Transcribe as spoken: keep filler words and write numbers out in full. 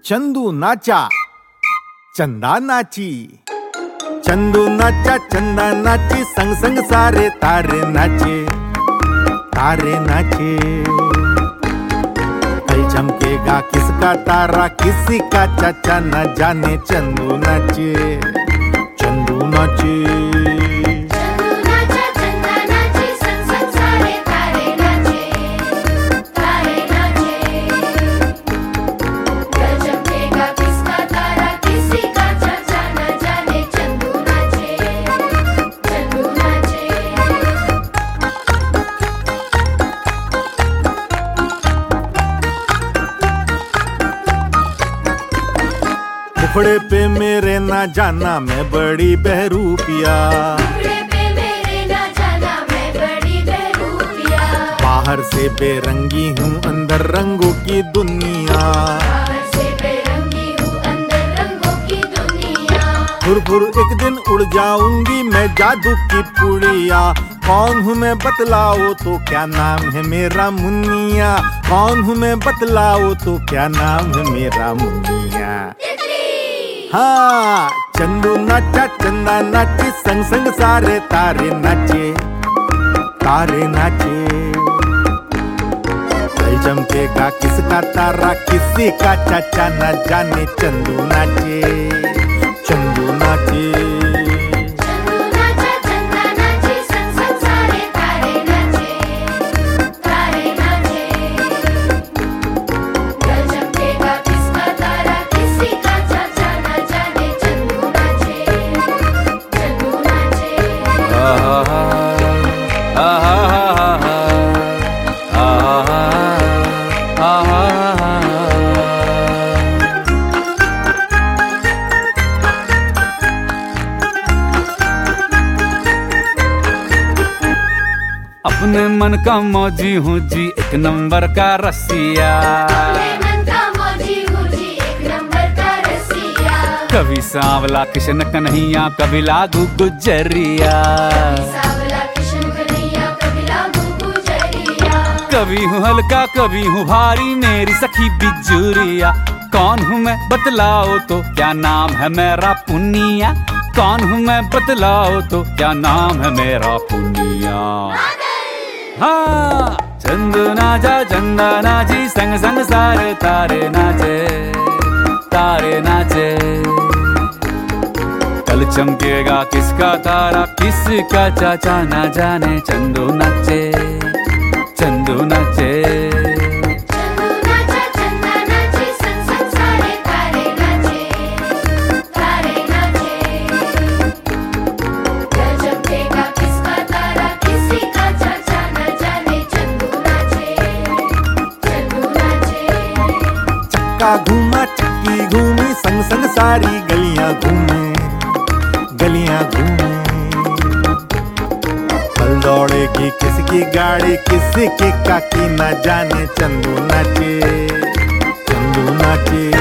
चंदू नाचा, चंदा नाची। चंदू नाचा, चंदा नाची, संग संग सारे तारे नाचे, तारे नाचे। कल चमकेगा किसका तारा, किसी का चाचा न जाने। चंदू नाचे, चंदू नाचे। मुखड़े पे मेरे ना जाना मैं बड़ी बहरूपिया, बाहर से बेरंगी हूँ अंदर रंगों की दुनिया। फुर फुर एक दिन उड़ जाऊंगी मैं जादू की पुड़िया। कौन हूँ मैं बतलाओ तो क्या नाम है मेरा मुन्निया। कौन हूँ मैं बतलाओ तो क्या नाम है मेरा मुन्निया। हाँ, चंदू नाचा, चंदा नाची, संग संग सारे तारे नाचे, तारे नाचे। कल चमकेगा किसका तारा, किसी का चाचा न जाने। चंदू नाचे, चंदू नाचे। अपने मन का मौजी हूँ जी, एक नंबर का रसिया। कभी सांवला किशन कन्हैया, कभी लागू गुजरिया। कभी हूँ हल्का कभी हूँ भारी, मेरी सखी बिजुरिया। कौन हूँ मैं बतलाओ तो क्या नाम है मेरा पुनिया। कौन हूँ मैं बतलाओ तो क्या नाम है मेरा पुनिया। हाँ, चंदू नाचा, चंदा नाची, संग संग सारे तारे नाचे, तारे नाचे। कल चमकेगा किसका तारा, किसका चाचा न जाने। चंदू नाचे, चंदू नाचे। चक्का घूमा, चक्की घूमी, संग संग सारी गलियां घूमे, गलियां घूमे। कल दौड़ेगी किसकी गाड़ी, किसी की काकी न जाने। चंदू नाचे, चंदू नाचे।